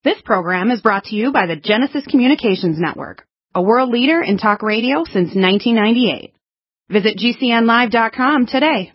This program is brought to you by the Genesis Communications Network, a world leader in talk radio since 1998. Visit GCNlive.com today.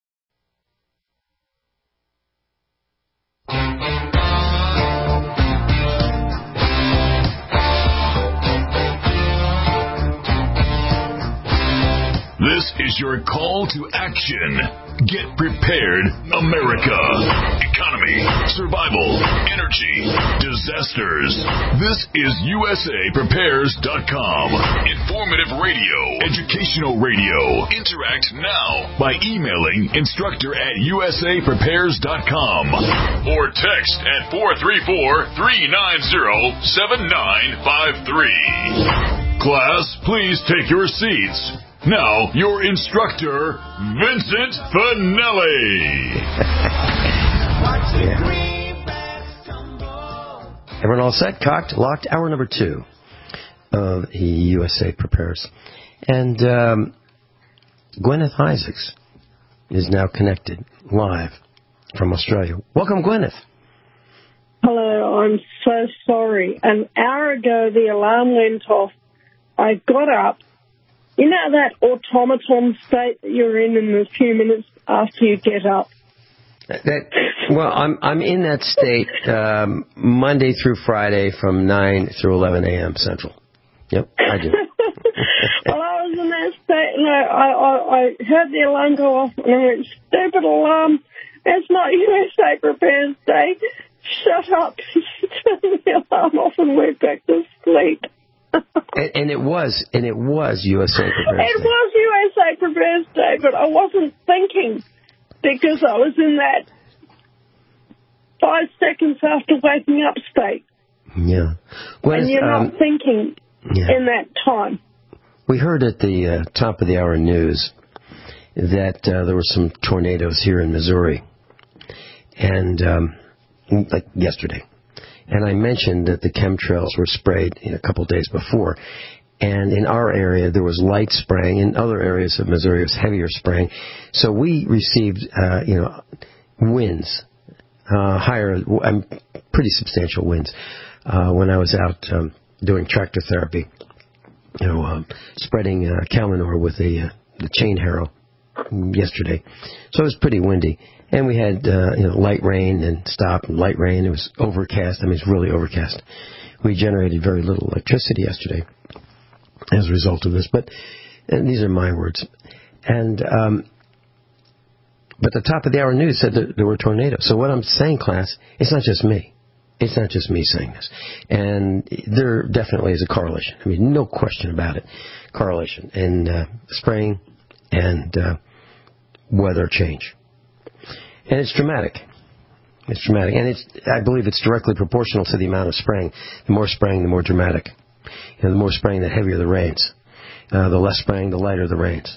This is your call to action. Get prepared, America. Economy, survival, energy, disasters. This is USAPrepares.com. Informative radio, educational radio. Interact now by emailing instructor@USAPrepares.com or text at 434-390-7953. Class, please take your seats. Now, your instructor, Vincent Finelli. Everyone all set? Cocked, locked, hour number 2 of the USA Prepares. And Gwyneth Isaacs is now connected live from Australia. Welcome, Gwyneth. Hello, I'm so sorry. An hour ago, the alarm went off. I got up. You know that automaton state that you're in a few minutes after you get up? Well, I'm in that state Monday through Friday from 9 through 11 a.m. Central. Yep, I do. Well, I was in that state, and I heard the alarm go off, and I went, stupid alarm, it's not USA Prepares Day. Shut up. Turn the alarm off and went back to sleep. And it was USA Prepares Day. It was USA Prepares Day, but I wasn't thinking because I was in that 5 seconds after waking up state. Yeah. And you're not thinking in that time. We heard at the top of the hour news that there were some tornadoes here in Missouri, and like yesterday. And I mentioned that the chemtrails were sprayed a couple days before. And in our area, there was light spraying. In other areas of Missouri, it was heavier spraying. So we received, winds, higher, pretty substantial winds, when I was out doing tractor therapy, spreading cow manure with the chain harrow yesterday. So it was pretty windy. And we had, light rain and stop and light rain. It was overcast. I mean, it's really overcast. We generated very little electricity yesterday as a result of this. And these are my words. And, but the top of the hour news said that there were tornadoes. So what I'm saying, class, it's not just me. It's not just me saying this. And there definitely is a correlation. I mean, no question about it. Correlation in spraying and weather change. And it's dramatic. It's dramatic. And I believe it's directly proportional to the amount of spraying. The more spraying, the more dramatic. The more spraying, the heavier the rains. The less spraying, the lighter the rains.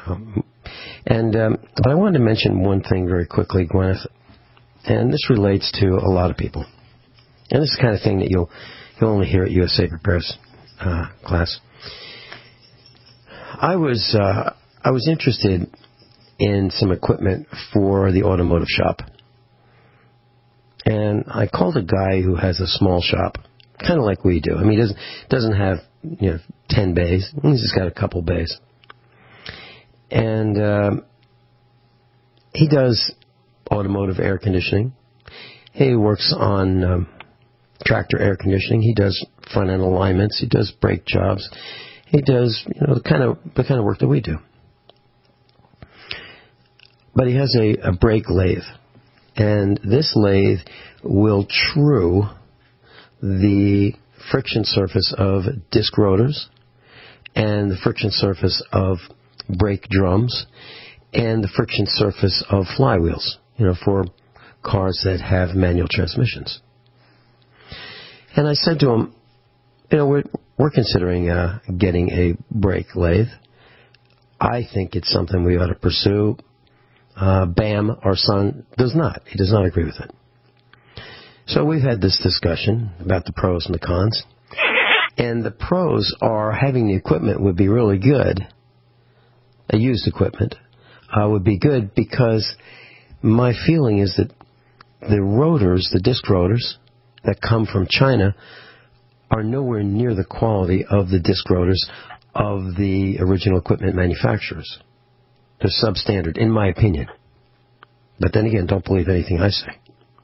But I wanted to mention one thing very quickly, Gwyneth. And this relates to a lot of people. And this is the kind of thing that you'll only hear at USA Prepares class. I was interested in some equipment for the automotive shop. And I called a guy who has a small shop, kind of like we do. I mean, he doesn't have 10 bays. He's just got a couple bays. And he does automotive air conditioning. He works on tractor air conditioning. He does front-end alignments. He does brake jobs. He does the kind of work that we do. But he has a brake lathe, and this lathe will true the friction surface of disc rotors and the friction surface of brake drums and the friction surface of flywheels, for cars that have manual transmissions. And I said to him, we're considering getting a brake lathe. I think it's something we ought to pursue. Bam, our son, does not. He does not agree with it. So we've had this discussion about the pros and the cons. And the pros are having the equipment would be really good. A used equipment would be good because my feeling is that the rotors, the disc rotors, that come from China are nowhere near the quality of the disc rotors of the original equipment manufacturers. They're substandard, in my opinion. But then again, don't believe anything I say.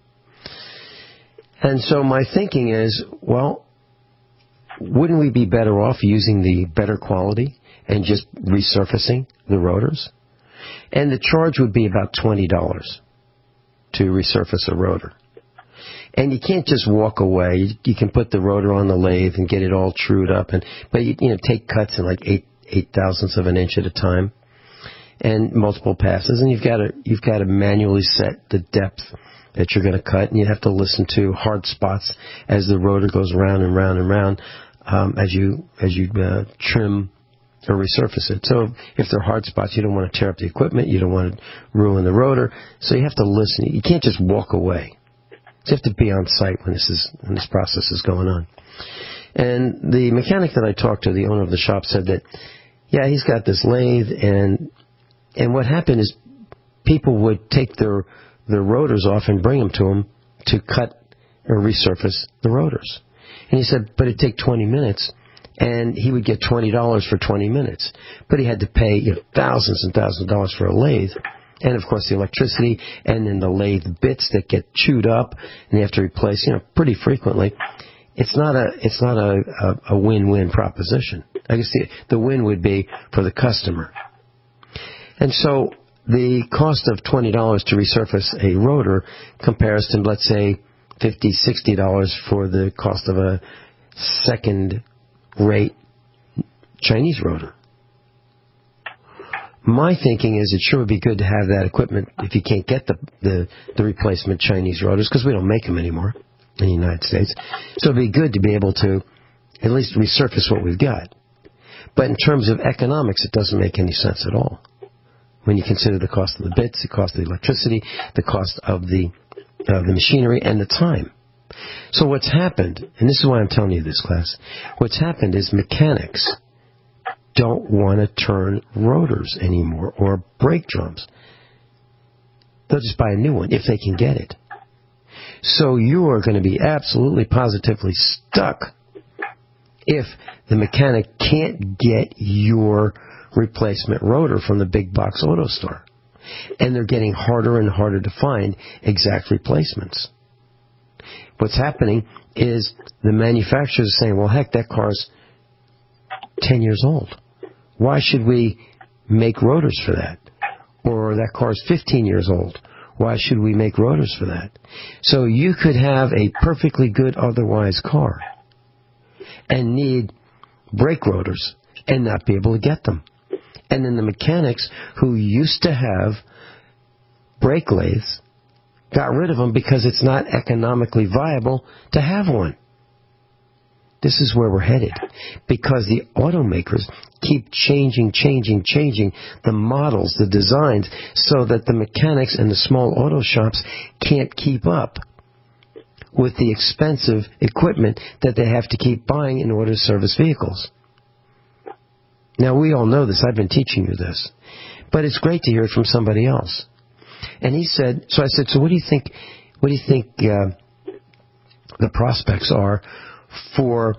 And so my thinking is, well, wouldn't we be better off using the better quality and just resurfacing the rotors? And the charge would be about $20 to resurface a rotor. And you can't just walk away. You can put the rotor on the lathe and get it all trued up, but you take cuts in like eight thousandths of an inch at a time, and multiple passes. And you've got to manually set the depth that you're going to cut, and you have to listen to hard spots as the rotor goes round and round and round as you trim or resurface it. So if they're hard spots, you don't want to tear up the equipment. You don't want to ruin the rotor. So you have to listen. You can't just walk away. You have to be on site when this process is going on. And the mechanic that I talked to, the owner of the shop, said that, yeah, he's got this lathe, and what happened is people would take their rotors off and bring them to him to cut or resurface the rotors. And he said, but it'd take 20 minutes, and he would get $20 for 20 minutes. But he had to pay thousands and thousands of dollars for a lathe. And, of course, the electricity, and then the lathe bits that get chewed up, and they have to replace, pretty frequently. It's not a win-win proposition. I guess the win would be for the customer. And so the cost of $20 to resurface a rotor compares to, let's say, $50, $60 for the cost of a second-rate Chinese rotor. My thinking is it sure would be good to have that equipment if you can't get the replacement Chinese rotors, because we don't make them anymore in the United States. So it would be good to be able to at least resurface what we've got. But in terms of economics, it doesn't make any sense at all. When you consider the cost of the bits, the cost of the electricity, the cost of the machinery, and the time. So what's happened, and this is why I'm telling you this, class, what's happened is mechanics don't want to turn rotors anymore or brake drums. They'll just buy a new one if they can get it. So you are going to be absolutely positively stuck if the mechanic can't get your replacement rotor from the big box auto store. And they're getting harder and harder to find exact replacements. What's happening is the manufacturers are saying, well, heck, that car's 10 years old. Why should we make rotors for that? Or that car's 15 years old. Why should we make rotors for that? So you could have a perfectly good otherwise car and need brake rotors and not be able to get them. And then the mechanics who used to have brake lathes got rid of them because it's not economically viable to have one. This is where we're headed, because the automakers keep changing the models, the designs, so that the mechanics and the small auto shops can't keep up with the expensive equipment that they have to keep buying in order to service vehicles. Now, we all know this. I've been teaching you this. But it's great to hear it from somebody else. And he said, so I said, so what do you think the prospects are for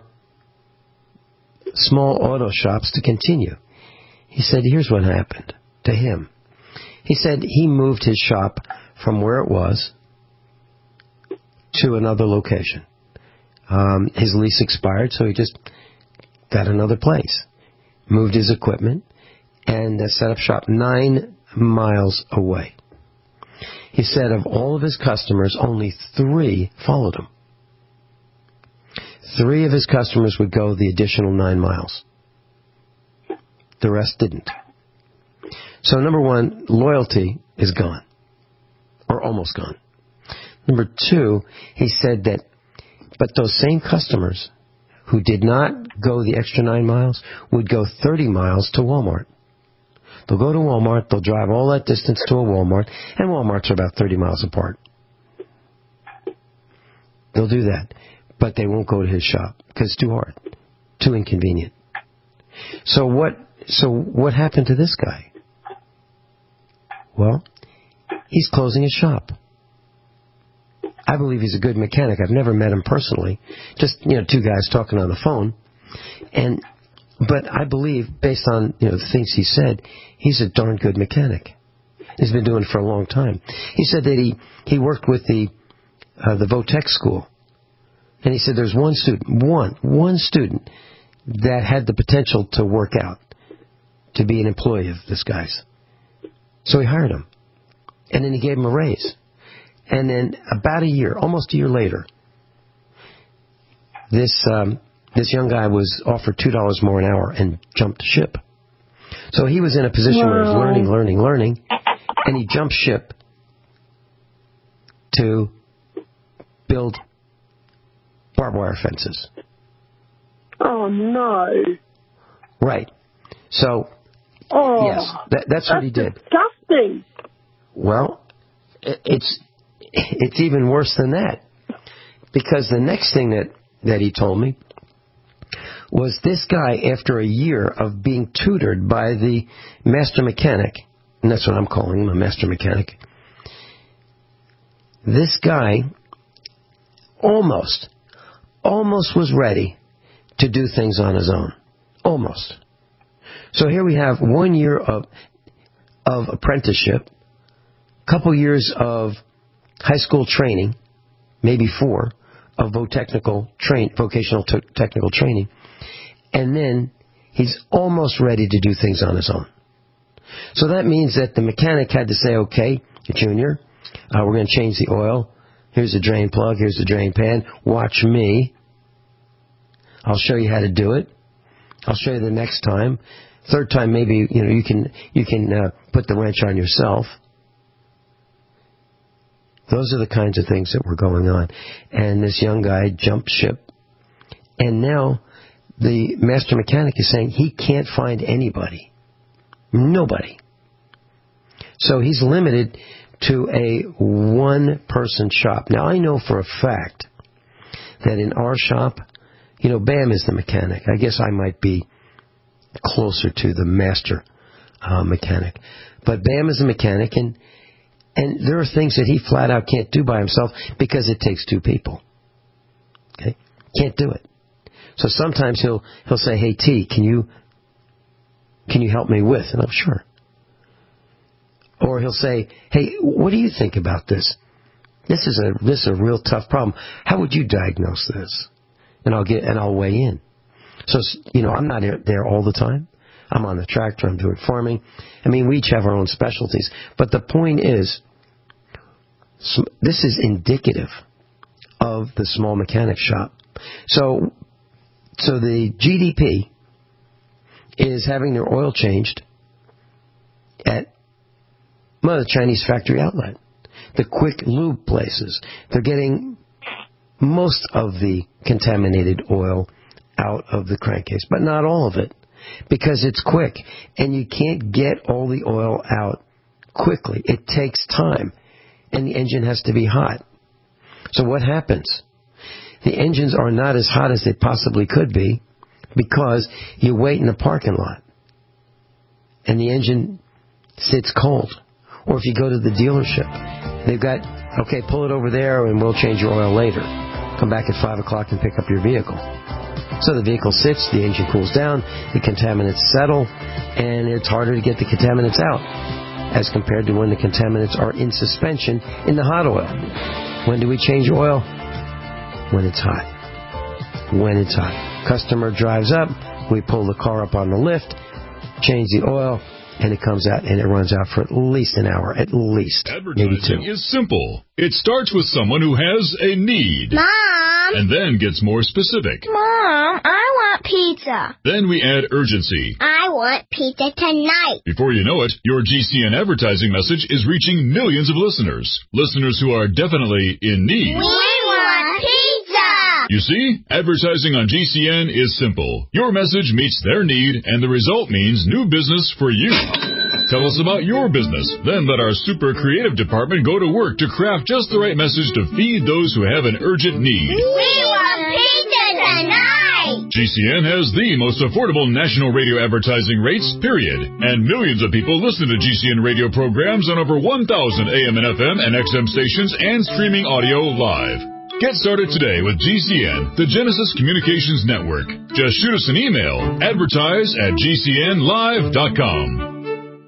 small auto shops to continue? He said, here's what happened to him. He said he moved his shop from where it was to another location. His lease expired, so he just got another place. Moved his equipment and set up shop 9 miles away. He said of all of his customers, only 3 followed him. 3 of his customers would go the additional 9 miles. The rest didn't. So number 1, loyalty is gone, or almost gone. Number 2, he said that, but those same customers who did not go the extra 9 miles would go 30 miles to Walmart. They'll go to Walmart, they'll drive all that distance to a Walmart, and Walmarts are about 30 miles apart. They'll do that, but they won't go to his shop because it's too hard, too inconvenient. So what happened to this guy? Well, he's closing his shop. I believe he's a good mechanic. I've never met him personally. Just, two guys talking on the phone. But I believe, based on, the things he said, he's a darn good mechanic. He's been doing it for a long time. He said that he worked with the Votech school. And he said there's one student that had the potential to work out, to be an employee of this guy's. So he hired him. And then he gave him a raise. And then about almost a year later, this young guy was offered $2 more an hour and jumped ship. So he was in a position where he was learning, and he jumped ship to build barbed wire fences. Oh, no. Right. So, yes, that's what he did. Disgusting. Well, it's even worse than that. Because the next thing that he told me was this guy, after a year of being tutored by the master mechanic, and that's what I'm calling him, a master mechanic, this guy almost was ready to do things on his own. Almost. So here we have 1 year of apprenticeship, couple years of high school training, maybe 4, of vocational technical training, and then he's almost ready to do things on his own. So that means that the mechanic had to say, okay, Junior, we're going to change the oil. Here's the drain plug. Here's the drain pan. Watch me. I'll show you how to do it. I'll show you the next time. Third time, maybe you can put the wrench on yourself. Those are the kinds of things that were going on. And this young guy jumped ship. And now the master mechanic is saying he can't find anybody. Nobody. So he's limited to a one-person shop. Now, I know for a fact that in our shop, Bam is the mechanic. I guess I might be closer to the master mechanic. But Bam is a mechanic, and there are things that he flat out can't do by himself because it takes 2 people. Okay? Can't do it. So sometimes he'll say, hey, T, can you help me with? And I'm sure. Or he'll say, hey, what do you think about this? This is a real tough problem. How would you diagnose this? And I'll weigh in. So, I'm not there all the time. I'm on the tractor. I'm doing farming. I mean, we each have our own specialties. But the point is, this is indicative of the small mechanic shop. So the GDP is having their oil changed at the Chinese factory outlet. The quick lube places. They're getting most of the contaminated oil out of the crankcase, but not all of it, because it's quick, and you can't get all the oil out quickly. It takes time, and the engine has to be hot. So what happens? The engines are not as hot as they possibly could be because you wait in the parking lot, and the engine sits cold. Or if you go to the dealership, they've got, okay, pull it over there and we'll change your oil later. Come back at 5 o'clock and pick up your vehicle. So the vehicle sits, the engine cools down, the contaminants settle, and it's harder to get the contaminants out as compared to when the contaminants are in suspension in the hot oil. When do we change oil? When it's hot. When it's hot. Customer drives up, we pull the car up on the lift, change the oil, and it comes out and it runs out for at least an hour, at least, maybe 2. Advertising is simple. It starts with someone who has a need. Mom! And then gets more specific. Mom, I want pizza. Then we add urgency. I want pizza tonight. Before you know it, your GCN advertising message is reaching millions of listeners. Listeners who are definitely in need. We want pizza! You see, advertising on GCN is simple. Your message meets their need, and the result means new business for you. Tell us about your business. Then let our super creative department go to work to craft just the right message to feed those who have an urgent need. We want pizza tonight! GCN has the most affordable national radio advertising rates, period. And millions of people listen to GCN radio programs on over 1,000 AM and FM and XM stations and streaming audio live. Get started today with GCN, the Genesis Communications Network. Just shoot us an email, advertise@gcnlive.com.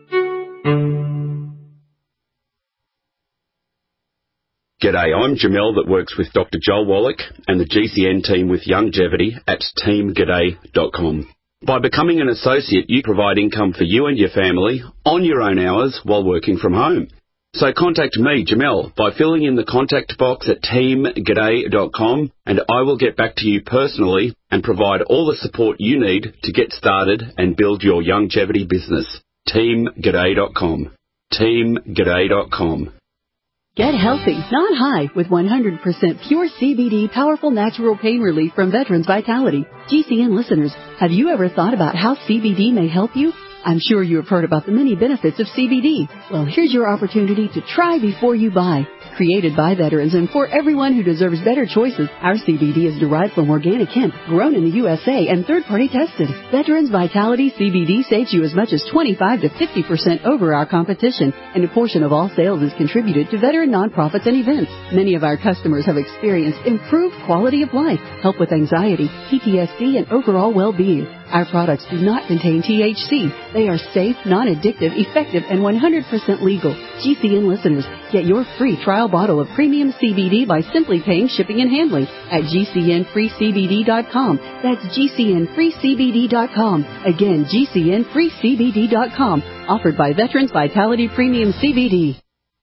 G'day, I'm Jamel that works with Dr. Joel Wallach and the GCN team with Longevity at teamg'day.com. By becoming an associate, you provide income for you and your family on your own hours while working from home. So contact me, Jamel, by filling in the contact box at teamg'day.com, and I will get back to you personally and provide all the support you need to get started and build your longevity business. teamg'day.com. teamg'day.com. Get healthy, not high, with 100% pure CBD powerful natural pain relief from Veterans Vitality. GCN listeners, have you ever thought about how CBD may help you? I'm sure you have heard about the many benefits of CBD. Well, here's your opportunity to try before you buy. Created by veterans and for everyone who deserves better choices, our CBD is derived from organic hemp, grown in the USA and third-party tested. Veterans Vitality CBD saves you as much as 25 to 50% over our competition, and a portion of all sales is contributed to veteran nonprofits and events. Many of our customers have experienced improved quality of life, help with anxiety, PTSD, and overall well-being. Our products do not contain THC. They are safe, non-addictive, effective, and 100% legal. GCN listeners, get your free trial bottle of premium CBD by simply paying shipping and handling at GCNFreeCBD.com. That's GCNFreeCBD.com. Again, GCNFreeCBD.com. Offered by Veterans Vitality Premium CBD.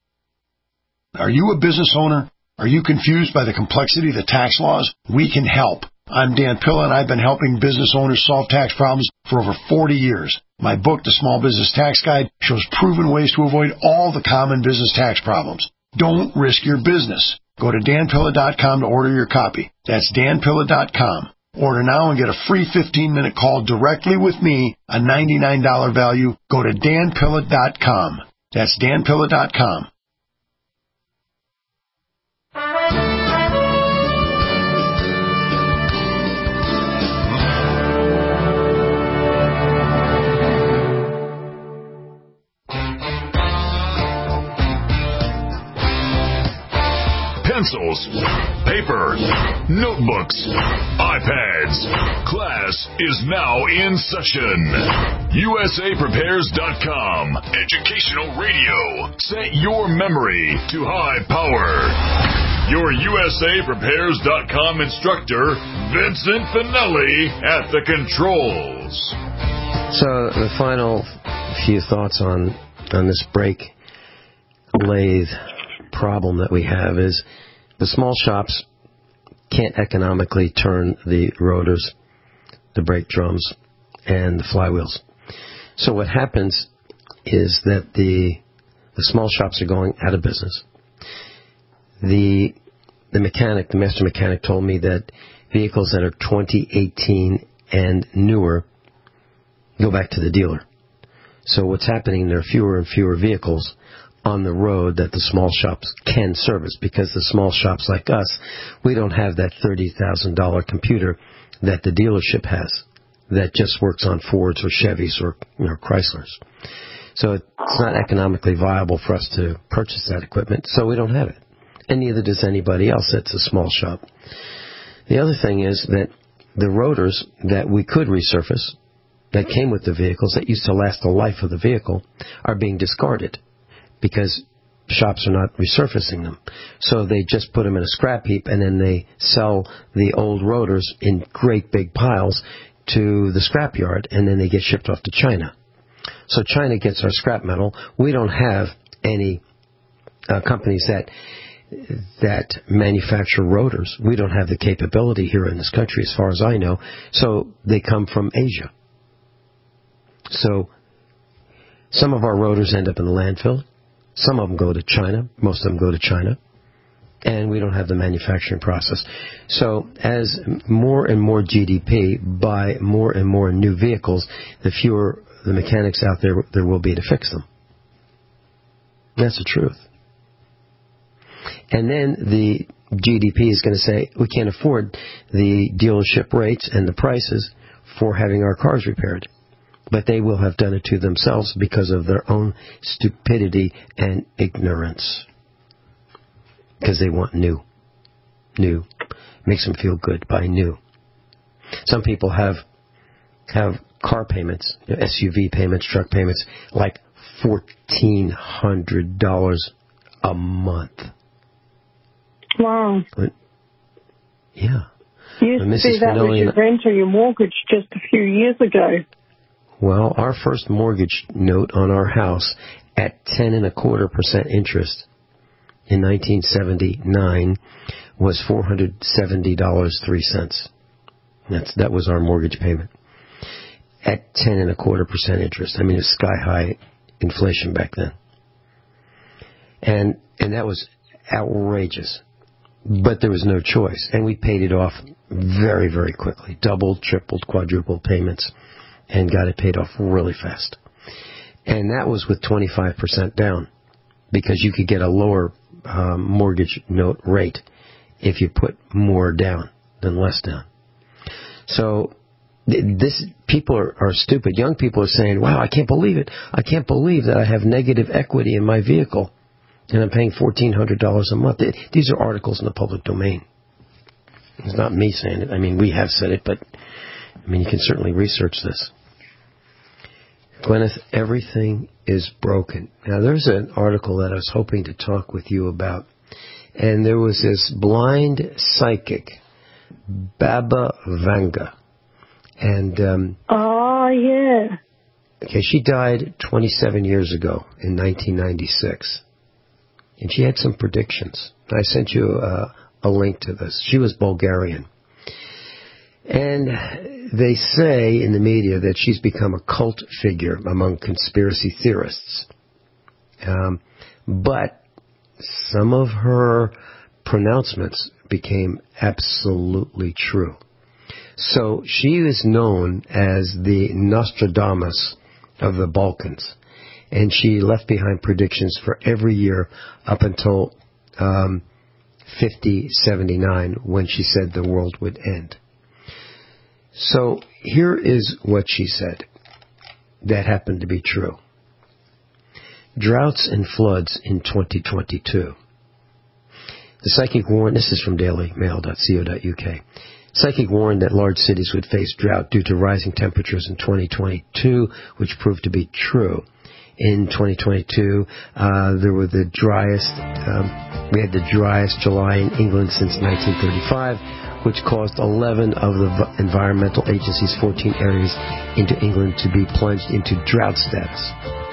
Are you a business owner? Are you confused by the complexity of the tax laws? We can help. I'm Dan Pilla, and I've been helping business owners solve tax problems for over 40 years. My book, The Small Business Tax Guide, shows proven ways to avoid all the common business tax problems. Don't risk your business. Go to danpilla.com to order your copy. That's danpilla.com. Order now and get a free 15-minute call directly with me, a $99 value. Go to danpilla.com. That's danpilla.com. Pencils, paper, notebooks, iPads. Class is now in session. USAPrepares.com. Educational radio. Set your memory to high power. Your USAPrepares.com instructor, Vincent Finelli, at the controls. So the final few thoughts on this brake lathe problem that we have is the small shops can't economically turn the rotors, the brake drums, and the flywheels. So what happens is that the small shops are going out of business. The mechanic, the master mechanic, told me that vehicles that are 2018 and newer go back to the dealer. So what's happening, there are fewer and fewer vehicles on the road that the small shops can service, because the small shops like us, we don't have that $30,000 computer that the dealership has that just works on Fords or Chevys or Chryslers. So it's not economically viable for us to purchase that equipment, so we don't have it. And neither does anybody else that's a small shop. The other thing is that the rotors that we could resurface, that came with the vehicles, that used to last the life of the vehicle, are being discarded because shops are not resurfacing them. So they just put them in a scrap heap, and then they sell the old rotors in great big piles to the scrap yard, and then they get shipped off to China. So China gets our scrap metal. We don't have any companies that manufacture rotors. We don't have the capability here in this country, as far as I know. So they come from Asia. So some of our rotors end up in the landfill. Some of them go to China. Most of them go to China. And we don't have the manufacturing process. So as more and more GDP buy more and more new vehicles, the fewer the mechanics out there will be to fix them. That's the truth. And then GDP is going to say, we can't afford the dealership rates and the prices for having our cars repaired. But they will have done it to themselves because of their own stupidity and ignorance. Because they want new. New. Makes them feel good by new. Some people have car payments, SUV payments, truck payments, like $1,400 a month. Wow. But, yeah. Used to be that was your rent or your mortgage just a few years ago. Well, our first mortgage note on our house at 10.25% interest in 1979 was $470.03. That was our mortgage payment at 10.25% interest. I mean, it's sky high inflation back then, and that was outrageous. But there was no choice, and we paid it off very, very quickly. Doubled, tripled, quadrupled payments, and got it paid off really fast. And that was with 25% down, because you could get a lower mortgage note rate if you put more down than less down. So people are stupid. Young people are saying, wow, I can't believe it. I can't believe that I have negative equity in my vehicle, and I'm paying $1,400 a month. These are articles in the public domain. It's not me saying it. I mean, we have said it, but I mean, you can certainly research this. Gwyneth, everything is broken. Now, there's an article that I was hoping to talk with you about, and there was this blind psychic, Baba Vanga, and yeah. Okay, she died 27 years ago in 1996, and she had some predictions. I sent you a link to this. She was Bulgarian. And they say in the media that she's become a cult figure among conspiracy theorists. But some of her pronouncements became absolutely true. So she is known as the Nostradamus of the Balkans. And she left behind predictions for every year up until 5079, when she said the world would end. So here is what she said that happened to be true. Droughts and floods in 2022. The psychic warned, this is from dailymail.co.uk. Psychic warned that large cities would face drought due to rising temperatures in 2022, which proved to be true. In 2022, there were the driest, we had the driest July in England since 1935, which caused 11 of the environmental agency's 14 areas into England to be plunged into drought status.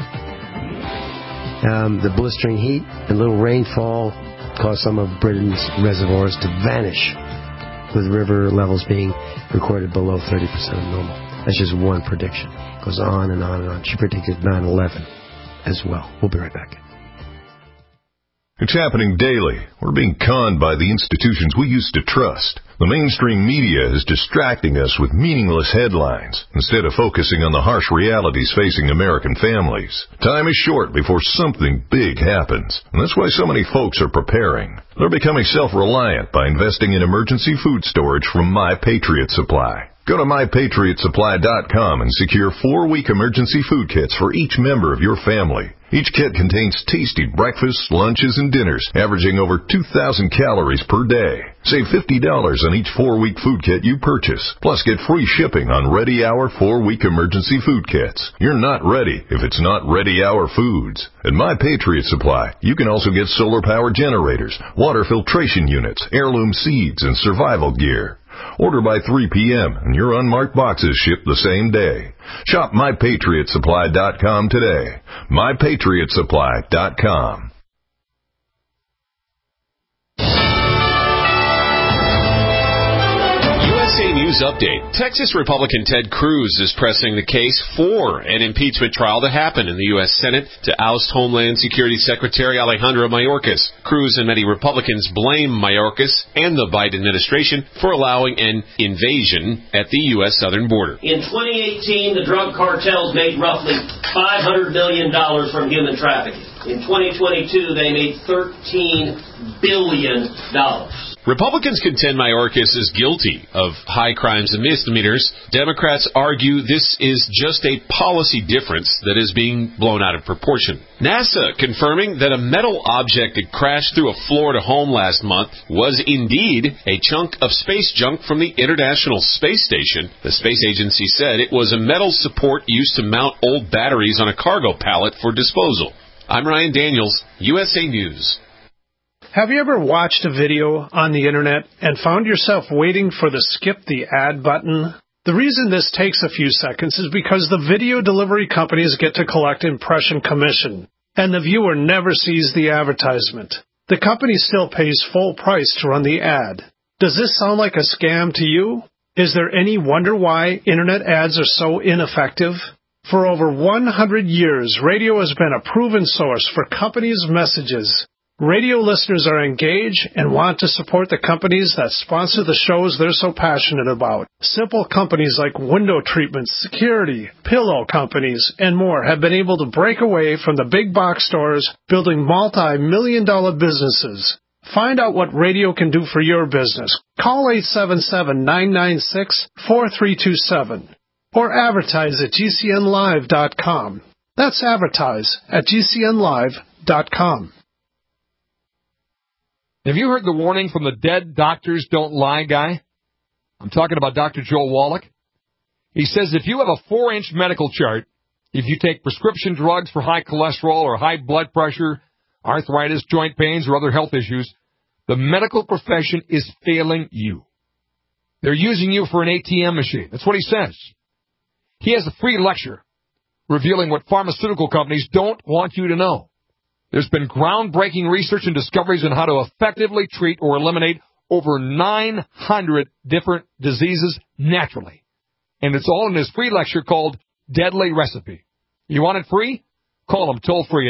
The blistering heat and little rainfall caused some of Britain's reservoirs to vanish, with river levels being recorded below 30% of normal. That's just one prediction. It goes on and on and on. She predicted 9/11 as well. We'll be right back. It's happening daily. We're being conned by the institutions we used to trust. The mainstream media is distracting us with meaningless headlines instead of focusing on the harsh realities facing American families. Time is short before something big happens, and that's why so many folks are preparing. They're becoming self-reliant by investing in emergency food storage from My Patriot Supply. Go to MyPatriotSupply.com and secure 4-week emergency food kits for each member of your family. Each kit contains tasty breakfasts, lunches, and dinners, averaging over 2,000 calories per day. Save $50 on each 4-week food kit you purchase. Plus, get free shipping on Ready Hour 4-week emergency food kits. You're not ready if it's not Ready Hour foods. At My Patriot Supply, you can also get solar power generators, water filtration units, heirloom seeds, and survival gear. Order by 3 p.m. and your unmarked boxes ship the same day. Shop MyPatriotSupply.com today. MyPatriotSupply.com. USA News Update. Texas Republican Ted Cruz is pressing the case for an impeachment trial to happen in the U.S. Senate to oust Homeland Security Secretary Alejandro Mayorkas. Cruz and many Republicans blame Mayorkas and the Biden administration for allowing an invasion at the U.S. southern border. In 2018, the drug cartels made roughly $500 million from human trafficking. In 2022, they made $13 billion. Republicans contend Mayorkas is guilty of high crimes and misdemeanors. Democrats argue this is just a policy difference that is being blown out of proportion. NASA confirming that a metal object that crashed through a Florida home last month was indeed a chunk of space junk from the International Space Station. The space agency said it was a metal support used to mount old batteries on a cargo pallet for disposal. I'm Ryan Daniels, USA News. Have you ever watched a video on the internet and found yourself waiting for the skip the ad button? The reason this takes a few seconds is because the video delivery companies get to collect impression commission, and the viewer never sees the advertisement. The company still pays full price to run the ad. Does this sound like a scam to you? Is there any wonder why internet ads are so ineffective? For over 100 years, radio has been a proven source for companies' messages. Radio listeners are engaged and want to support the companies that sponsor the shows they're so passionate about. Simple companies like window treatments, security, pillow companies, and more have been able to break away from the big box stores, building multi-million-dollar businesses. Find out what radio can do for your business. Call 877-996-4327 or advertise at GCNlive.com. That's advertise at GCNlive.com. Have you heard the warning from the dead doctors don't lie guy? I'm talking about Dr. Joel Wallach. He says if you have a 4-inch medical chart, if you take prescription drugs for high cholesterol or high blood pressure, arthritis, joint pains, or other health issues, the medical profession is failing you. They're using you for an ATM machine. That's what he says. He has a free lecture revealing what pharmaceutical companies don't want you to know. There's been groundbreaking research and discoveries on how to effectively treat or eliminate over 900 different diseases naturally. And it's all in his free lecture called Deadly Recipe. You want it free? Call him toll-free at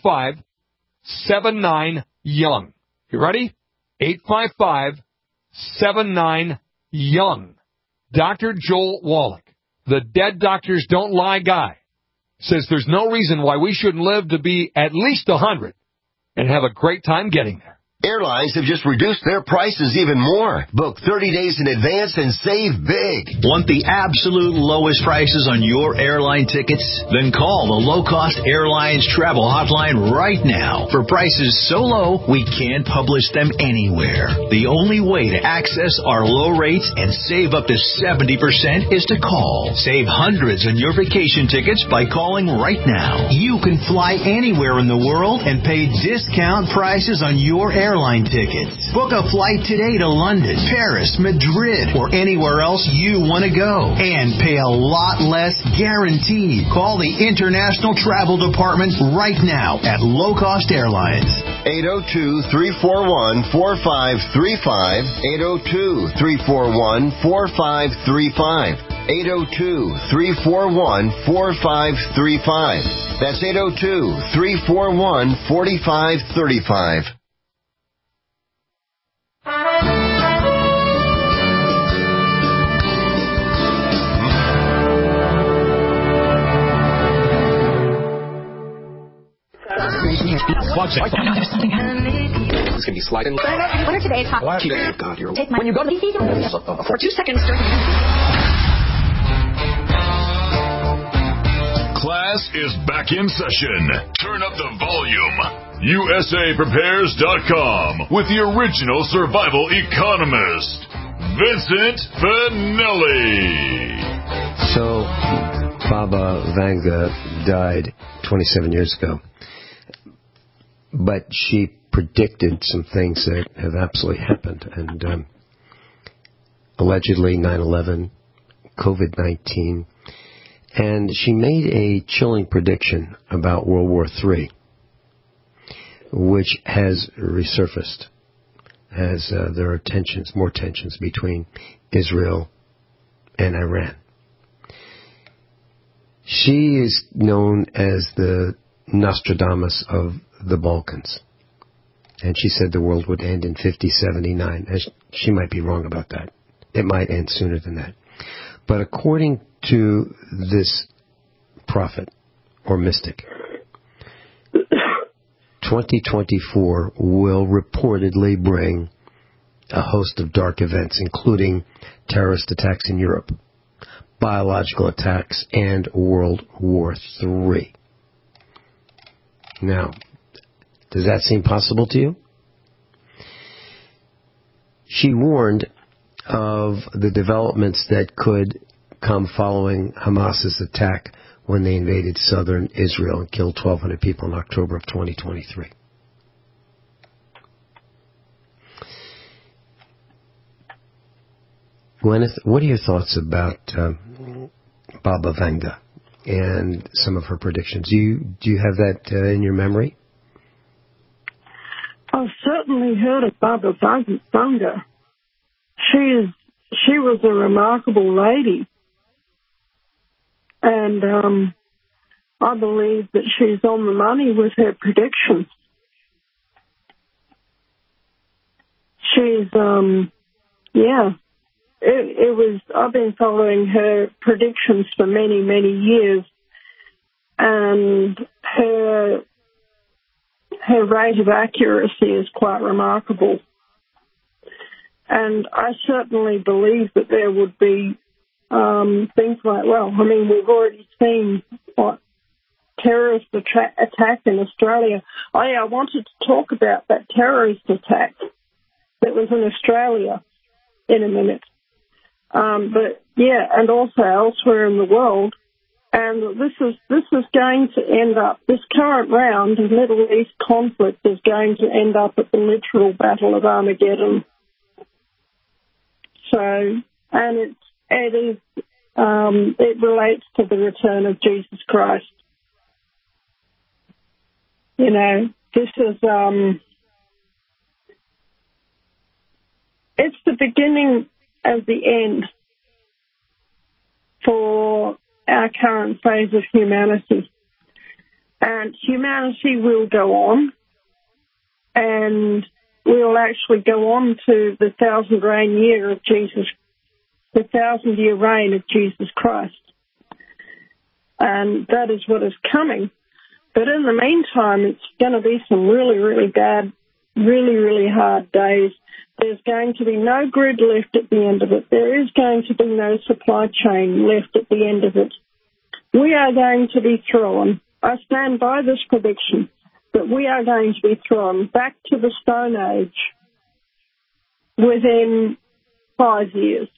855-79-YOUNG. You ready? 855-79-YOUNG. Dr. Joel Wallach, the Dead Doctors Don't Lie guy, says there's no reason why we shouldn't live to be at least 100 and have a great time getting there. Airlines have just reduced their prices even more. Book 30 days in advance and save big. Want the absolute lowest prices on your airline tickets? Then call the Low Cost Airlines Travel Hotline right now. For prices so low, we can't publish them anywhere. The only way to access our low rates and save up to 70% is to call. Save hundreds on your vacation tickets by calling right now. You can fly anywhere in the world and pay discount prices on your airline tickets. Book a flight today to London, Paris, Madrid, or anywhere else you want to go. And pay a lot less guaranteed. Call the International Travel Department right now at Low Cost Airlines. 802-341-4535. 802-341-4535. 802-341-4535. That's 802-341-4535. There's something happening. It's going to be sliding. What are today's hot? God, you're take my when you go to for 2 seconds during Class is back in session. Turn up the volume. USAPrepares.com with the original survival economist, Vincent Finelli. So, Baba Vanga died 27 years ago. But she predicted some things that have absolutely happened. And allegedly 9/11, COVID-19. And she made a chilling prediction about World War III, which has resurfaced as there are more tensions between Israel and Iran. She is known as the Nostradamus of the Balkans. And she said the world would end in 5079. She might be wrong about that. It might end sooner than that. But according to this prophet or mystic, 2024 will reportedly bring a host of dark events, including terrorist attacks in Europe, biological attacks, and World War III. Now, does that seem possible to you? She warned of the developments that could come following Hamas's attack when they invaded southern Israel and killed 1,200 people in October of 2023. Gwyneth, what are your thoughts about Baba Vanga and some of her predictions? Do you have that in your memory? I've certainly heard of Baba Vanga. She was a remarkable lady, and I believe that she's on the money with her predictions. She's It was. I've been following her predictions for many, many years, and her rate of accuracy is quite remarkable. And I certainly believe that there would be things like, we've already seen what terrorist attack in Australia. I wanted to talk about that terrorist attack that was in Australia in a minute. And also elsewhere in the world. And this is going to end up, this current round of Middle East conflict is going to end up at the literal Battle of Armageddon. So, and it relates to the return of Jesus Christ. You know, this is, it's the beginning of the end for our current phase of humanity. And humanity will go on, and we'll actually go on to the 1,000-year reign of Jesus Christ. And that is what is coming. But in the meantime, it's going to be some really, really bad, really, really hard days. There's going to be no grid left at the end of it. There is going to be no supply chain left at the end of it. We are going to be thrown, I stand by this prediction, that we are going to be thrown back to the Stone Age within 5 years.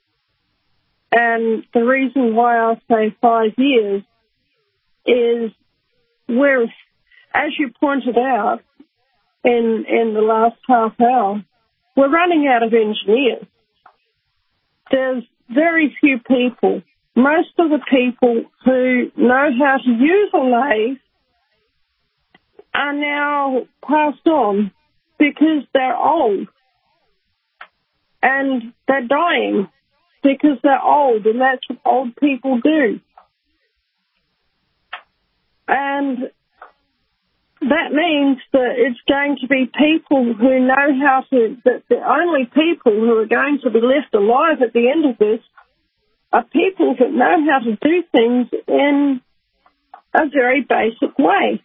And the reason why I say 5 years is we're, as you pointed out in the last half hour, we're running out of engineers. There's very few people. Most of the people who know how to use a lathe are now passed on because they're old. And they're dying because they're old, and that's what old people do. And that means that it's going to be people who know how to, that the only people who are going to be left alive at the end of this are people that know how to do things in a very basic way.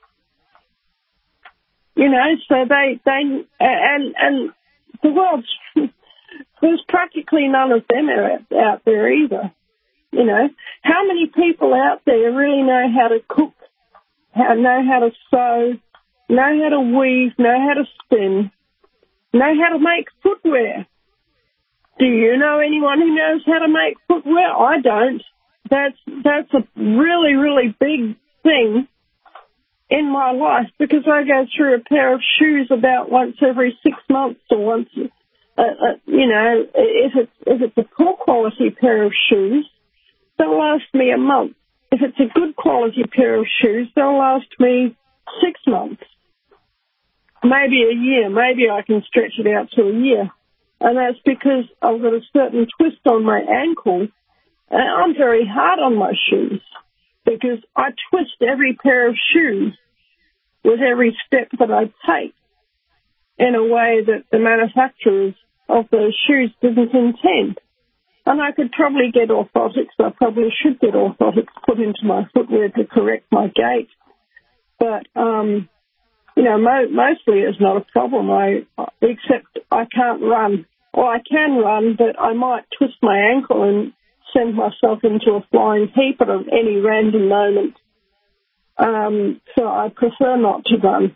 You know, so and the world's, there's practically none of them out there either. You know, how many people out there really know how to cook, know how to sew, know how to weave, know how to spin, know how to make footwear? Do you know anyone who knows how to make footwear? I don't. That's a really, really big thing in my life, because I go through a pair of shoes about once every 6 months, or once, you know, if it's a poor quality pair of shoes, they'll last me a month. If it's a good quality pair of shoes, they'll last me 6 months, maybe a year. Maybe I can stretch it out to a year. And that's because I've got a certain twist on my ankle, and I'm very hard on my shoes because I twist every pair of shoes with every step that I take in a way that the manufacturers of those shoes didn't intend. And I could probably get orthotics. I probably should get orthotics put into my footwear to correct my gait. But mostly it's not a problem. Except I can't run. Well, I can run, but I might twist my ankle and send myself into a flying heap at any random moment. So I prefer not to run.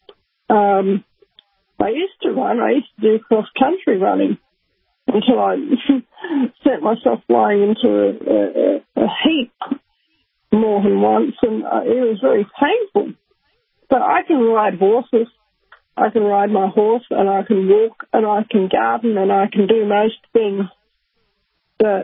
I used to run. I used to do cross-country running until I sent myself flying into a heap more than once, and it was very painful. But I can ride horses. I can ride my horse, and I can walk, and I can garden, and I can do most things. But,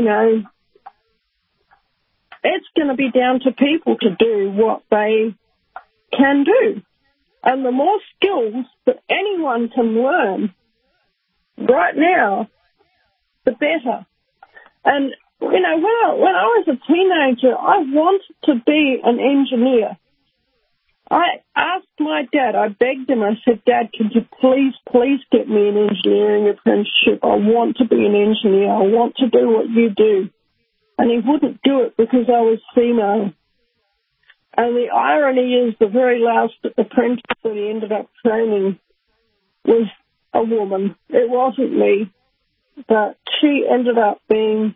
it's going to be down to people to do what they can do. And the more skills that anyone can learn right now, the better. And, when I was a teenager, I wanted to be an engineer. I asked my dad, I begged him, I said, Dad, could you please get me an engineering apprenticeship? I want to be an engineer. I want to do what you do. And he wouldn't do it because I was female. And the irony is the very last apprentice that he ended up training was a woman. It wasn't me, but she ended up being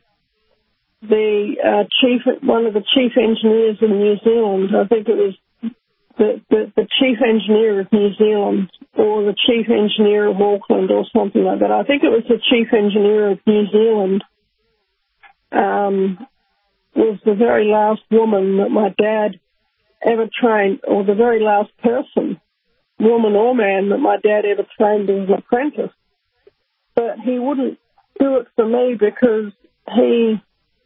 one of the chief engineers in New Zealand. I think it was the chief engineer of New Zealand or the chief engineer of Auckland or something like that. I think it was the chief engineer of New Zealand was the very last woman that my dad ever trained, or the very last person, woman or man, that my dad ever trained as an apprentice. But he wouldn't do it for me because he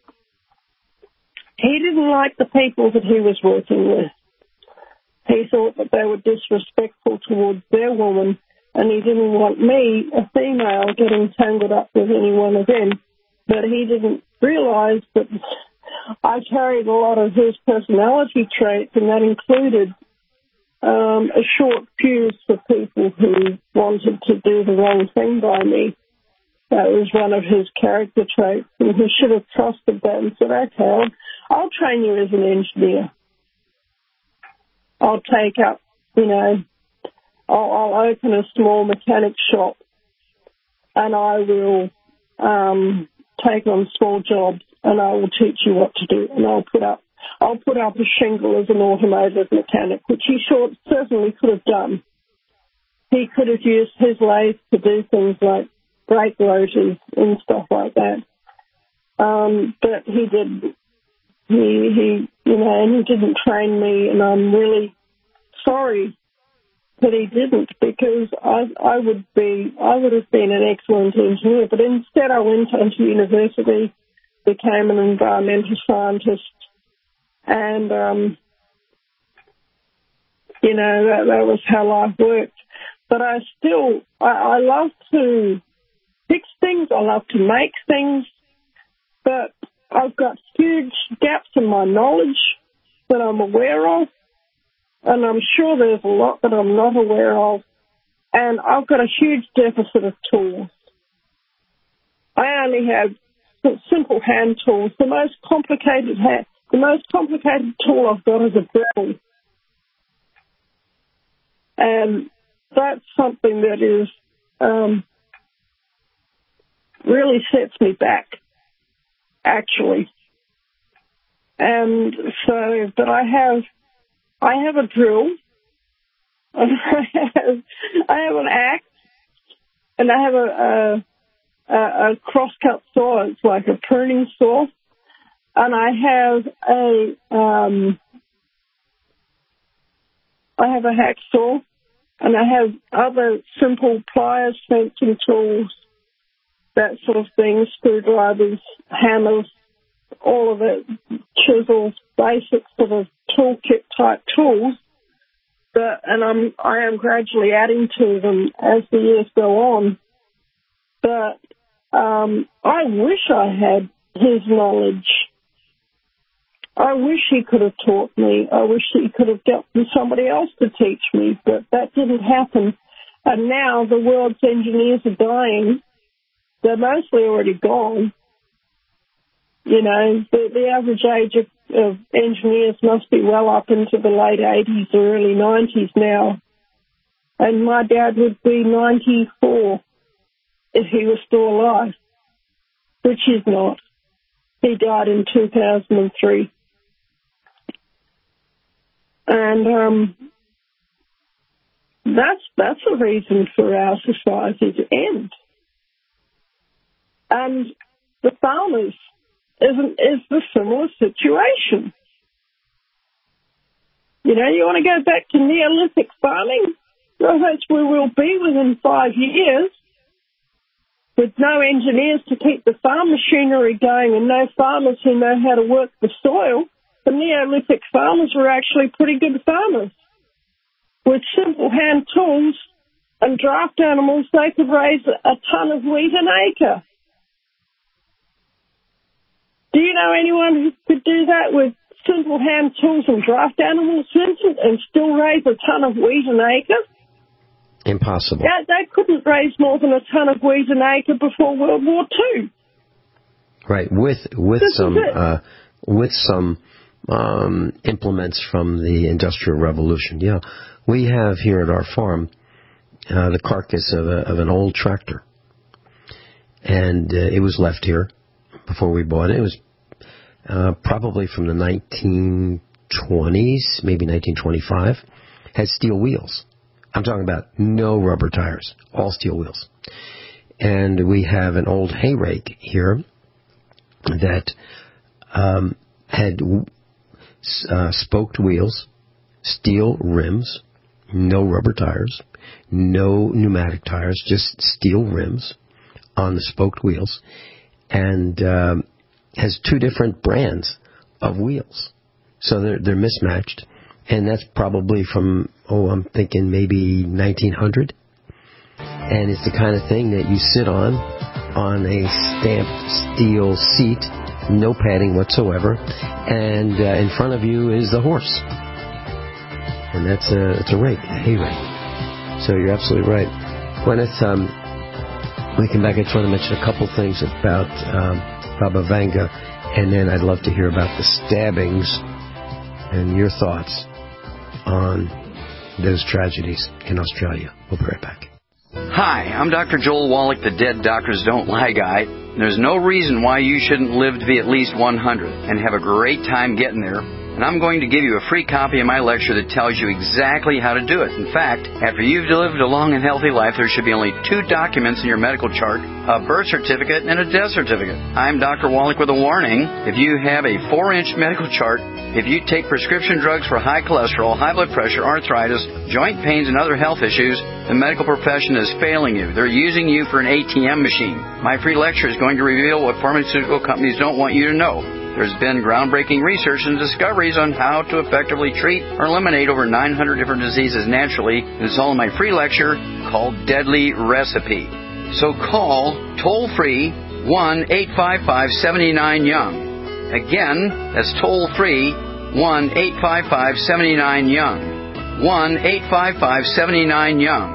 didn't like the people that he was working with. He thought that they were disrespectful towards their woman, and he didn't want me, a female, getting tangled up with any one of them. But he didn't realise that I carried a lot of his personality traits, and that included a short fuse for people who wanted to do the wrong thing by me. That was one of his character traits, and he should have trusted that and said, okay, I'll train you as an engineer. I'll take up, I'll open a small mechanic shop, and I will take on small jobs, and I will teach you what to do, and I'll put up a shingle as an automotive mechanic, which he certainly could have done. He could have used his lathe to do things like brake rotors and stuff like that. But he didn't. And he didn't train me, and I'm really sorry that he didn't, because I would have been an excellent engineer. But instead, I went on to university, became an environmental scientist, and that was how life worked. But I love to fix things. I love to make things, but I've got huge gaps in my knowledge that I'm aware of, and I'm sure there's a lot that I'm not aware of, and I've got a huge deficit of tools. I only have simple hand tools. The most complicated tool I've got is a drill, and that's something that is really sets me back, actually. And so, but I have a drill, and I have an axe, and I have a crosscut saw. It's like a pruning saw, and I have a hacksaw, and I have other simple pliers, fencing tools, that sort of thing, screwdrivers, hammers, all of it, chisels, basic sort of toolkit type tools. And I am gradually adding to them as the years go on. But I wish I had his knowledge. I wish he could have taught me. I wish he could have gotten somebody else to teach me, but that didn't happen. And now the world's engineers are dying. They're mostly already gone. The average age of engineers must be well up into the late 80s or early 90s now. And my dad would be 94 if he was still alive, which he's not. He died in 2003. And that's a reason for our society to end. And the farmers is the similar situation. You know, you want to go back to Neolithic farming? Well, that's where we'll be within 5 years, with no engineers to keep the farm machinery going and no farmers who know how to work the soil. The Neolithic farmers were actually pretty good farmers. With simple hand tools and draft animals, they could raise a ton of wheat an acre. Do you know anyone who could do that with simple hand tools and draft animals, Vincent, and still raise a ton of wheat an acre? Impossible. Yeah, they couldn't raise more than a ton of wheat an acre before World War II. Right, with some implements from the Industrial Revolution. Yeah, we have here at our farm the carcass of an old tractor, and it was left here before we bought it. It was probably from the 1920s, maybe 1925. Had steel wheels. I'm talking about no rubber tires, all steel wheels. And we have an old hay rake here that had spoked wheels, steel rims, no rubber tires, no pneumatic tires, just steel rims on the spoked wheels, and has two different brands of wheels. So they're mismatched. And that's probably from, I'm thinking maybe 1900. And it's the kind of thing that you sit on a stamped steel seat, no padding whatsoever, and in front of you is the horse. And it's a rake, a hay rake. So you're absolutely right. Gwyneth, we come back, I just want to mention a couple things about Baba Vanga, and then I'd love to hear about the stabbings and your thoughts on those tragedies in Australia. We'll be right back. Hi, I'm Dr. Joel Wallach, the Dead Doctors Don't Lie guy. There's no reason why you shouldn't live to be at least 100 and have a great time getting there. And I'm going to give you a free copy of my lecture that tells you exactly how to do it. In fact, after you've lived a long and healthy life, there should be only 2 documents in your medical chart, a birth certificate and a death certificate. I'm Dr. Wallach with a warning. If you have a 4-inch medical chart, if you take prescription drugs for high cholesterol, high blood pressure, arthritis, joint pains, and other health issues, the medical profession is failing you. They're using you for an ATM machine. My free lecture is going to reveal what pharmaceutical companies don't want you to know. There's been groundbreaking research and discoveries on how to effectively treat or eliminate over 900 different diseases naturally. It's all in my free lecture called Deadly Recipe. So call toll-free 1-855-79-YOUNG. Again, that's toll-free 1-855-79-YOUNG. 1-855-79-YOUNG.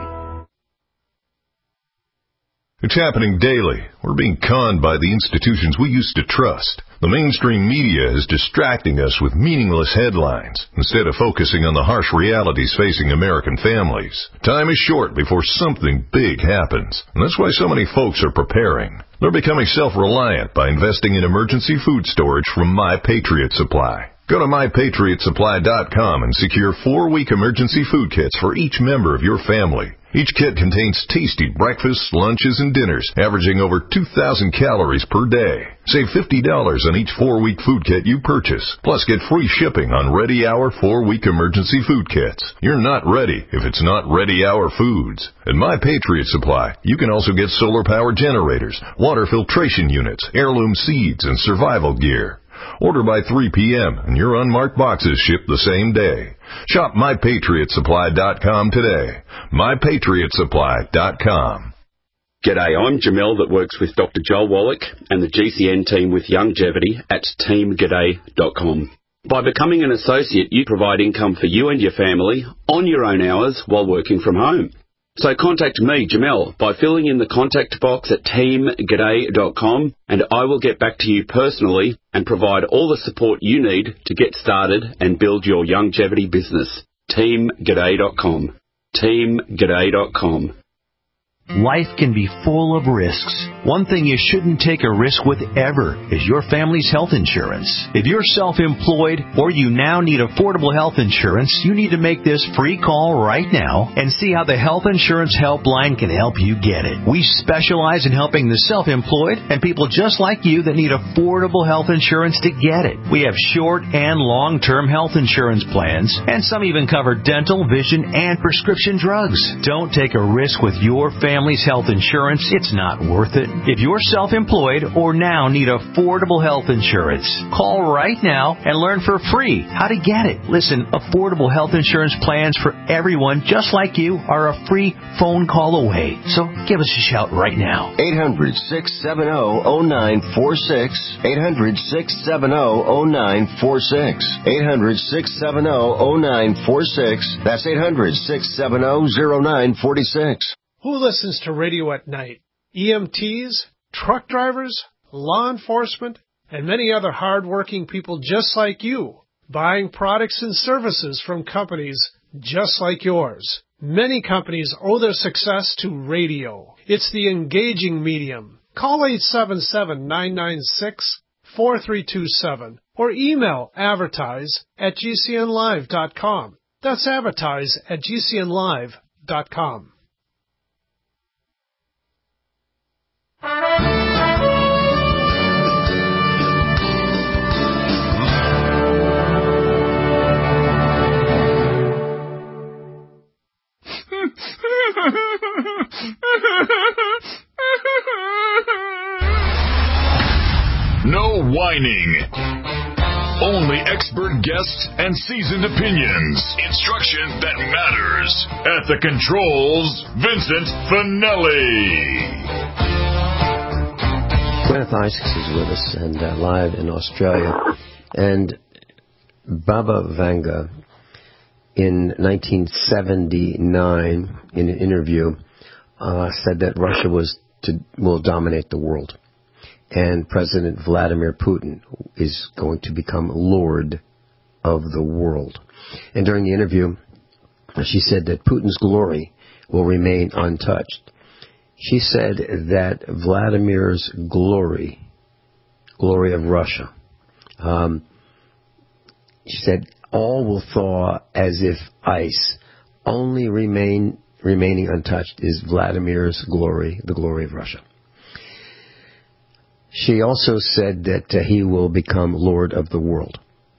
It's happening daily. We're being conned by the institutions we used to trust. The mainstream media is distracting us with meaningless headlines instead of focusing on the harsh realities facing American families. Time is short before something big happens, and that's why so many folks are preparing. They're becoming self-reliant by investing in emergency food storage from My Patriot Supply. Go to MyPatriotSupply.com and secure 4-week emergency food kits for each member of your family. Each kit contains tasty breakfasts, lunches, and dinners, averaging over 2,000 calories per day. Save $50 on each 4-week food kit you purchase. Plus, get free shipping on Ready Hour 4-week emergency food kits. You're not ready if it's not Ready Hour Foods. At My Patriot Supply, you can also get solar power generators, water filtration units, heirloom seeds, and survival gear. Order by 3 p.m. and your unmarked boxes ship the same day. Shop MyPatriotSupply.com today. MyPatriotSupply.com. G'day, I'm Jamel that works with Dr. Joel Wallach and the GCN team with Longevity at TeamG'day.com. By becoming an associate, you provide income for you and your family on your own hours while working from home. So contact me, Jamel, by filling in the contact box at teamg'day.com, and I will get back to you personally and provide all the support you need to get started and build your longevity business. teamg'day.com. teamg'day.com. Life can be full of risks. One thing you shouldn't take a risk with ever is your family's health insurance. If you're self-employed or you now need affordable health insurance, you need to make this free call right now and see how the Health Insurance Helpline can help you get it. We specialize in helping the self-employed and people just like you that need affordable health insurance to get it. We have short and long-term health insurance plans, and some even cover dental, vision, and prescription drugs. Don't take a risk with your family's health insurance. It's not worth it. If you're self-employed or now need affordable health insurance, call right now and learn for free how to get it. Listen, affordable health insurance plans for everyone just like you are a free phone call away. So give us a shout right now. 800-670-0946. 800-670-0946. 800-670-0946. That's 800-670-0946. Who listens to radio at night? EMTs, truck drivers, law enforcement, and many other hard-working people just like you, buying products and services from companies just like yours. Many companies owe their success to radio. It's the engaging medium. Call 877-996-4327 or email advertise@gcnlive.com. That's advertise@gcnlive.com. No whining. Only expert guests and seasoned opinions. Instruction that matters. At the controls, Vincent Finelli. Gwyneth Isaacs is with us and live in Australia. And Baba Vanga, in 1979, in an interview, said that Russia will dominate the world. And President Vladimir Putin is going to become Lord of the world. And during the interview, she said that Putin's glory will remain untouched. She said that Vladimir's glory of Russia, she said, all will thaw as if ice. Only remaining untouched is Vladimir's glory, the glory of Russia. She also said that he will become Lord of the world.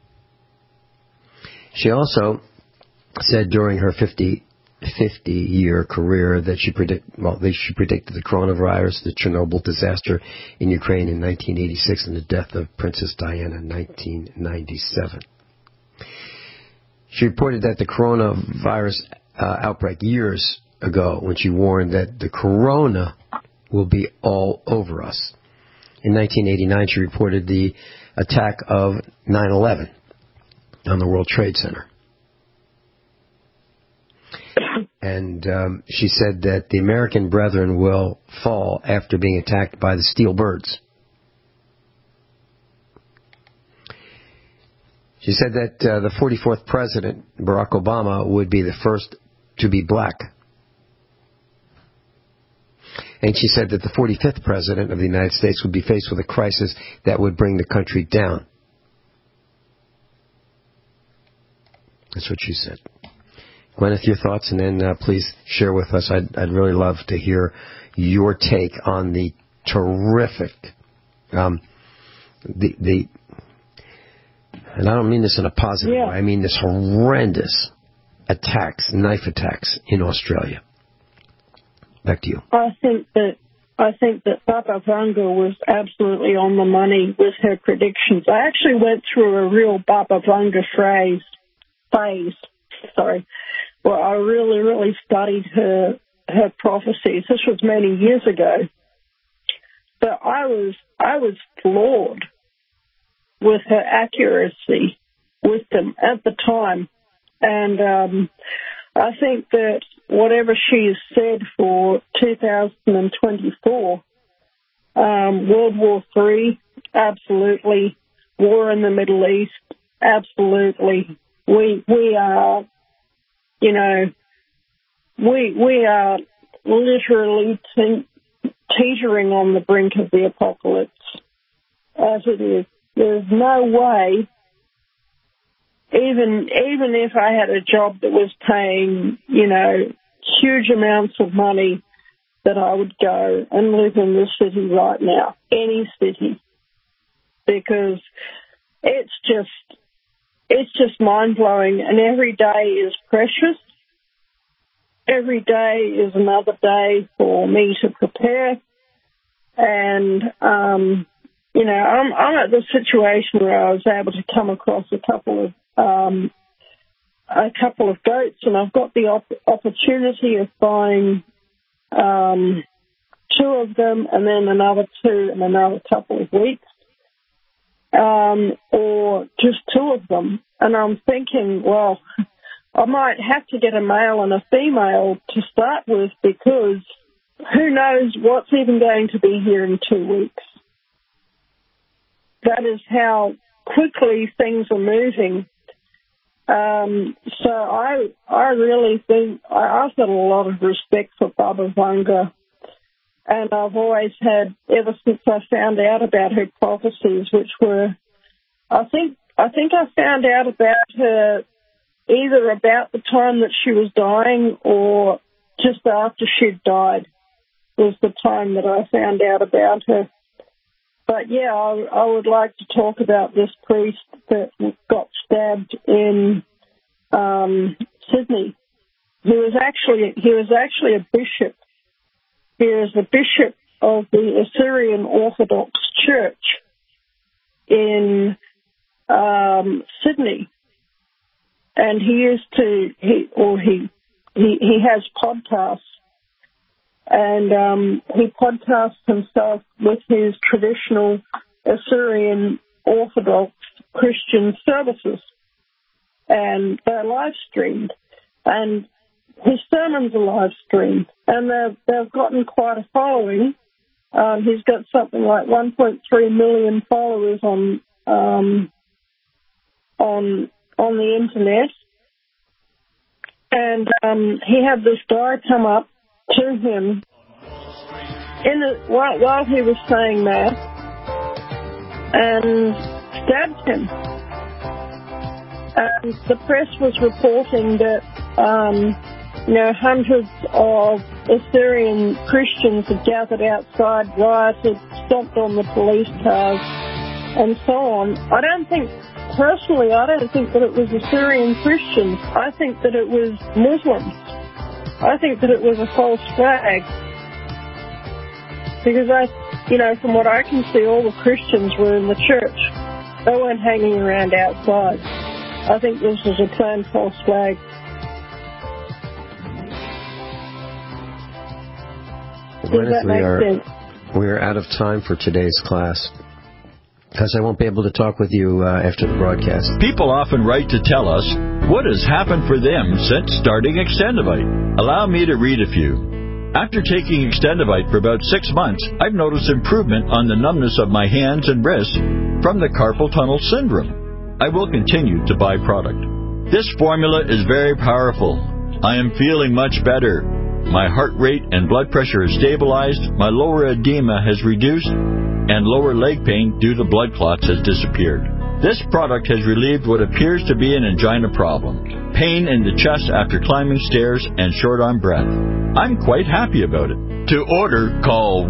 She also said during her 50-year career that she predicted the coronavirus, the Chernobyl disaster in Ukraine in 1986, and the death of Princess Diana in 1997. She reported that the coronavirus outbreak years ago when she warned that the corona will be all over us. In 1989, she reported the attack of 9/11 on the World Trade Center. And she said that the American brethren will fall after being attacked by the steel birds. She said that the 44th president, Barack Obama, would be the first to be black. And she said that the 45th president of the United States would be faced with a crisis that would bring the country down. That's what she said. Gwyneth, your thoughts, and then please share with us. I'd really love to hear your take on the terrific, and I don't mean this in a positive way. I mean this horrendous knife attacks in Australia. Back to you. I think that Baba Vanga was absolutely on the money with her predictions. I actually went through a real Baba Vanga phase, where I really studied her prophecies. This was many years ago. But I was floored with her accuracy with them at the time. And I think that whatever she has said for 2024, World War III, absolutely. War in the Middle East, absolutely. We are, we are literally teetering on the brink of the apocalypse, as it is. There's no way, even if I had a job that was paying, huge amounts of money, that I would go and live in this city right now, any city, because it's just mind-blowing, and every day is precious. Every day is another day for me to prepare, and I'm at the situation where I was able to come across a couple of goats, and I've got the opportunity of buying 2 of them, and then another 2 in another couple of weeks, or just 2 of them. And I'm thinking, well, I might have to get a male and a female to start with, because who knows what's even going to be here in 2 weeks. That is how quickly things are moving. So I really think I've got a lot of respect for Baba Vanga, and I've always had, ever since I found out about her prophecies, which were, I think I found out about her either about the time that she was dying or just after she'd died was the time that I found out about her. But yeah, I would like to talk about this priest that got stabbed in Sydney. He was actually a bishop. He was the bishop of the Assyrian Orthodox Church in Sydney, and he has podcasts. And he podcasts himself with his traditional Assyrian Orthodox Christian services. And they're live-streamed. And his sermons are live-streamed. And they've gotten quite a following. He's got something like 1.3 million followers on the internet. And he had this guy come up to him while he was saying that and stabbed him. And the press was reporting that hundreds of Assyrian Christians had gathered outside, rioted, stomped on the police cars, and so on. I don't think that it was Assyrian Christians. I think that it was Muslims. I think that it was a false flag, because from what I can see, all the Christians were in the church. They weren't hanging around outside. I think this was a planned false flag. We are out of time for today's class, because I won't be able to talk with you after the broadcast. People often write to tell us what has happened for them since starting Extendivite. Allow me to read a few. After taking Extendivite for about 6 months, I've noticed improvement on the numbness of my hands and wrists from the carpal tunnel syndrome. I will continue to buy product. This formula is very powerful. I am feeling much better. My heart rate and blood pressure is stabilized, my lower edema has reduced, and lower leg pain due to blood clots has disappeared. This product has relieved what appears to be an angina problem, pain in the chest after climbing stairs, and short on breath. I'm quite happy about it. To order, call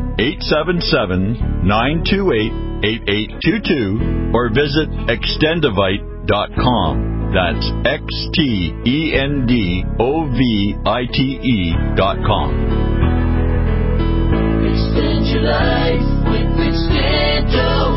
1-877-928-8822 or visit Extendivite.com. That's Extendovite.com. Extend your life with Extendo.